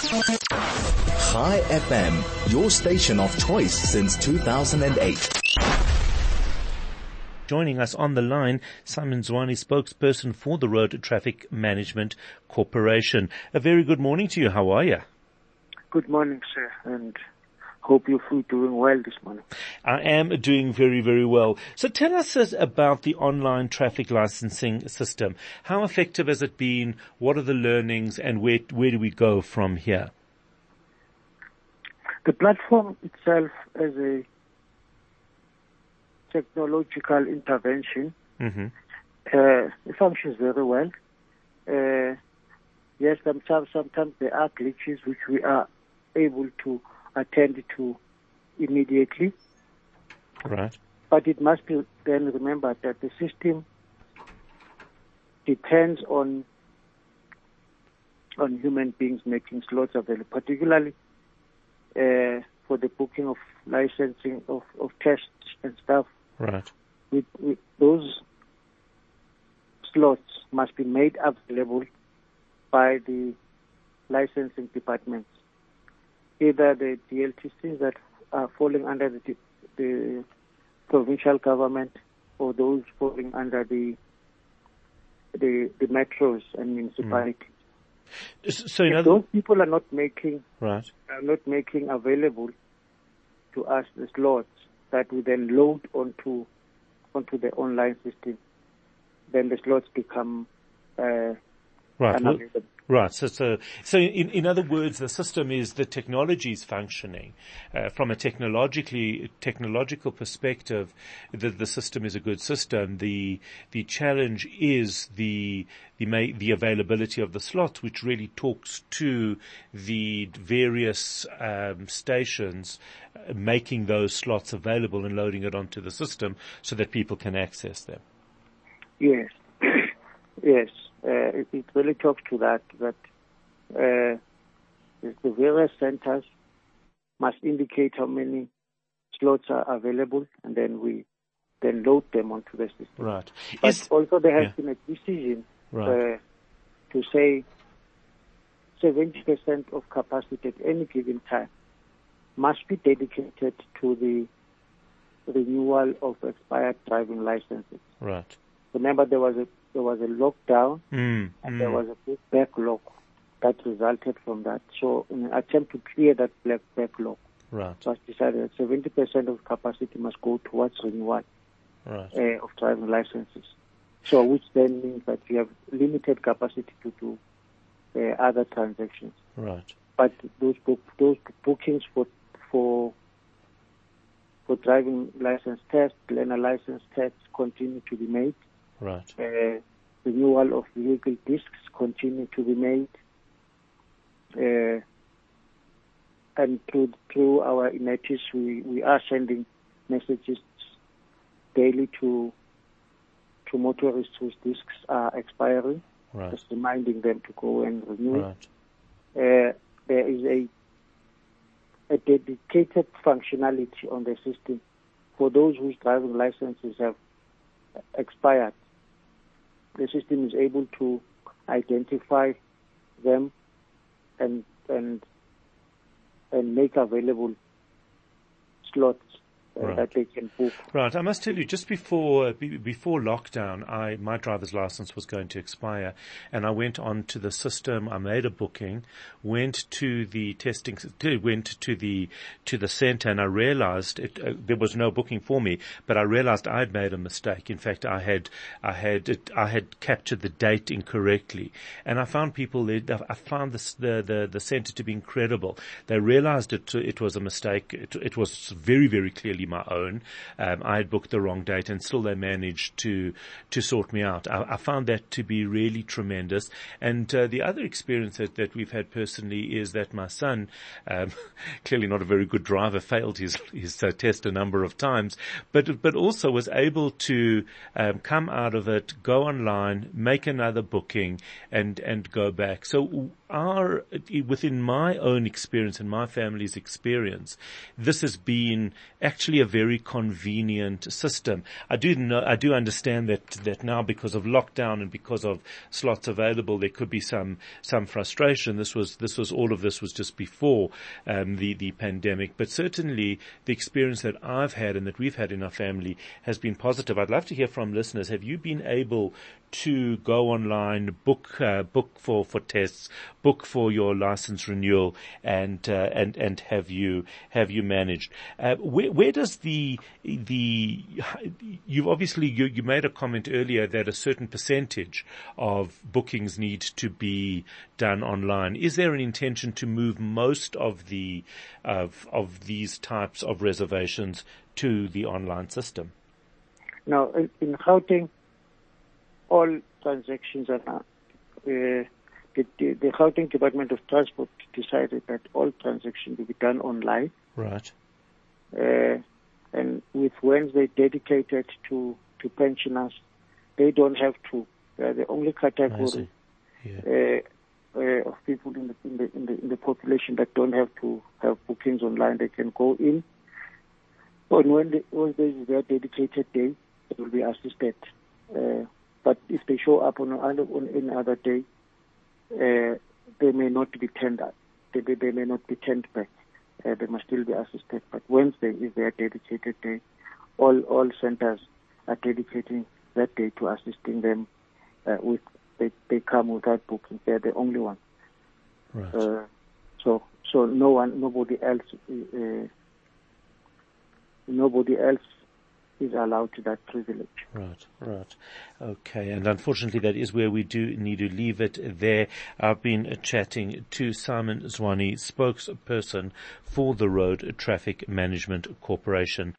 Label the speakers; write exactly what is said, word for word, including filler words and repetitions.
Speaker 1: Chai F M, your station of choice since two thousand eight.
Speaker 2: Joining us on the line, Simon Zwane, spokesperson for the Road Traffic Management Corporation. A very good morning to you. How are you?
Speaker 3: Good morning, sir, and hope you're doing well this morning.
Speaker 2: I am doing very, very well. So tell us about the online traffic licensing system. How effective has it been? What are the learnings, and where where do we go from here?
Speaker 3: The platform itself is a technological intervention.
Speaker 2: Mm-hmm.
Speaker 3: Uh, it functions very well. Uh, yes, sometimes, sometimes there are glitches which we are able to attend to immediately.
Speaker 2: Right.
Speaker 3: But it must be then remembered that the system depends on on human beings making slots available, particularly uh, for the booking of licensing of, of tests and stuff.
Speaker 2: Right.
Speaker 3: With, with those slots must be made available by the licensing departments, either the D L T Cs that are falling under the, the provincial government, or those falling under the the, the metros and municipalities.
Speaker 2: Mm. So you know,
Speaker 3: if those people are not making
Speaker 2: right.
Speaker 3: are not making available to us the slots that we then load onto onto the online system, then the slots become uh,
Speaker 2: right.
Speaker 3: unavailable.
Speaker 2: Right. So, so, so in, in other words, the system is, the technology is functioning. Uh, from a technologically, technological perspective, the, the system is a good system. The, the challenge is the, the, ma- the availability of the slots, which really talks to the various, um, stations uh, making those slots available and loading it onto the system so that people can access them.
Speaker 3: Yes. Yes. Uh, it, it really talks to that, that uh, the various centers must indicate how many slots are available, and then we then load them onto the system.
Speaker 2: Right.
Speaker 3: But
Speaker 2: Is,
Speaker 3: also there has
Speaker 2: yeah.
Speaker 3: been a decision
Speaker 2: right.
Speaker 3: uh, to say seventy percent of capacity at any given time must be dedicated to the renewal of expired driving licenses.
Speaker 2: Right.
Speaker 3: Remember, there was a there was a lockdown,
Speaker 2: Mm,
Speaker 3: and
Speaker 2: mm.
Speaker 3: there was a big backlog that resulted from that. So, in an attempt to clear that black backlog,
Speaker 2: Right.
Speaker 3: it was decided that seventy percent of capacity must go towards renewal
Speaker 2: Right.
Speaker 3: uh, of driving licenses. So, which then means that you have limited capacity to do uh, other transactions.
Speaker 2: Right.
Speaker 3: But those book, those bookings for for for driving license tests, learner license tests continue to be made.
Speaker 2: Right.
Speaker 3: Uh, renewal of vehicle discs continue to be made. Uh, and through through our Unitis, we, we are sending messages daily to to motorists whose discs are expiring,
Speaker 2: Right.
Speaker 3: just reminding them to go and renew.
Speaker 2: Right.
Speaker 3: Uh, there is a a dedicated functionality on the system for those whose driving licenses have expired. The system is able to identify them and and and make available slots uh,
Speaker 2: Right.
Speaker 3: that they can book.
Speaker 2: Right. I must tell you, just before be, before lockdown, I my driver's license was going to expire, and I went onto the system. I made a booking, went to the testing, went to the to the centre, and I realised it, uh, there was no booking for me. But I realised I had made a mistake. In fact, I had I had it, I had captured the date incorrectly, and I found people there. I found this, the the the centre to be incredible. They realised it it was a mistake. It, it was very very clearly my own. Um, I had booked the wrong date, and still they managed to to sort me out. I, I found that to be really tremendous. And uh, the other experience that, that we've had personally is that my son, um, clearly not a very good driver, failed his his uh, test a number of times, but but also was able to um, come out of it, go online, make another booking, and and go back. So our, within my own experience and my family's experience, this has been actually a very convenient system. I do know, I do understand that, that now because of lockdown and because of slots available, there could be some, some frustration. This was, this was, all of this was just before, um, the, the pandemic. But certainly the experience that I've had and that we've had in our family has been positive. I'd love to hear from listeners. Have you been able to go online, book, uh, book for, for tests, book for your license renewal, and, uh, and, and have you, have you managed? Uh, where, where does the, the, you've obviously, you, you made a comment earlier that a certain percentage of bookings need to be done online. Is there an intention to move most of the, of, of these types of reservations to the online system?
Speaker 3: Now, in, in Gauteng, all transactions are now, uh, the, the, the Gauteng Department of Transport decided that all transactions will be done online.
Speaker 2: Right.
Speaker 3: Uh, and with Wednesday dedicated to, to pensioners, they don't have to. They are the only category yeah. uh, uh, of people in the, in the in the in the population that don't have to have bookings online. They can go in. On Wednesday, Wednesday is their dedicated day. They will be assisted. Uh, But if they show up on, on any other day, uh, they may not be turned up. They, they may not be turned back. Uh, they must still be assisted. But Wednesday is their dedicated day. All all centers are dedicating that day to assisting them. Uh, with they they come without booking. They're the only one.
Speaker 2: Right.
Speaker 3: Uh, so so no one, nobody else, uh, nobody else is allowed that privilege.
Speaker 2: Right, right. Okay, and unfortunately that is where we do need to leave it there. I've been chatting to Simon Zwane, spokesperson for the Road Traffic Management Corporation.